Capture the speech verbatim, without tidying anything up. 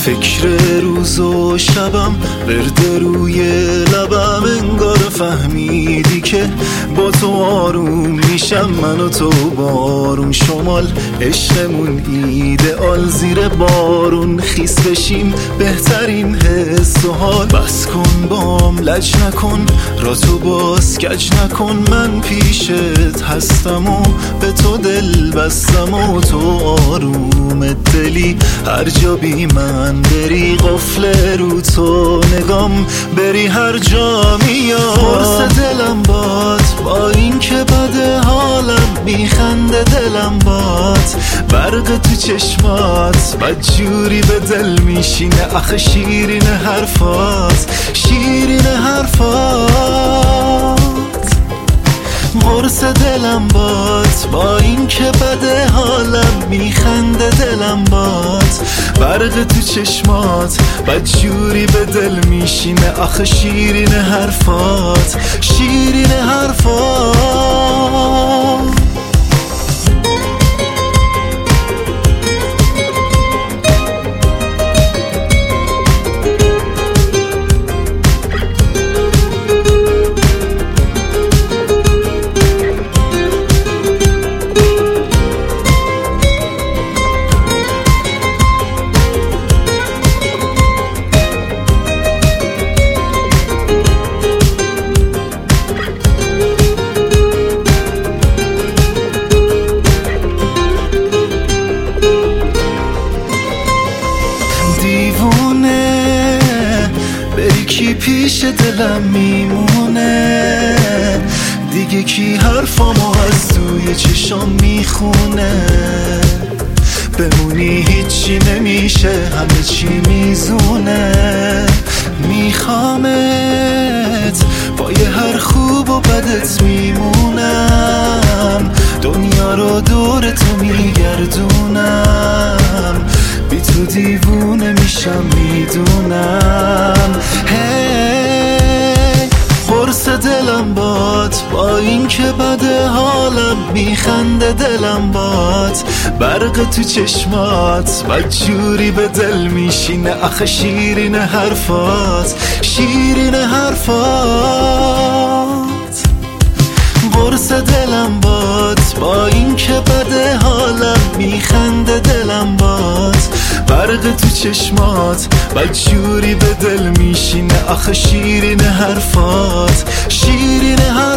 فکر روز و شبم ورد روی لبم، انگار فهمیدی که با تو آروم میشم. من و تو بارون شمال، عشقمون ایدئال، زیر بارون خیس بشیم بهترین حس و حال. بس کن بام لج نکن، را تو باز کج نکن، من پیشت هستم و به تو دل بستم و تو آروم دلی. هر جا بی من بری قفل رو تو نگام، بری هر جا میاد. قرص دلم باد با این که بده حالم، میخنده دلم باد برق تو چشمات، بدجوری به دل میشینه. آخه شیرین حرفات، شیرین حرفات. قرص دلم باد با این که بده حالم، میخنده دلم باد برق تو چشمات، بدجوری به دل میشینه. آخه شیرین حرفات، شیرین حرفات. دیوونه بری کی پیش دلم میمونه، دیگه کی حرفامو از توی چشام میخونه. بمونی هیچی نمیشه، همه چی میزونه. میخوامت با یه هر خوب و بدت میمونم، دنیا رو دور تو میگردونم. بی تو دیوونه میشم میدونم. هی قرص دلم باد با این که بده حالم، میخنده دلم باد برق تو چشمات، بدجوری به دل میشینه. آخه شیرین حرفات، شیرین حرفات. قرص دلم باد با این که بده حالم، میخنده دلم باد برق تو چشمات، بدجوری به دل میشینه. آخه شیرین حرفات، شیرین حرفات.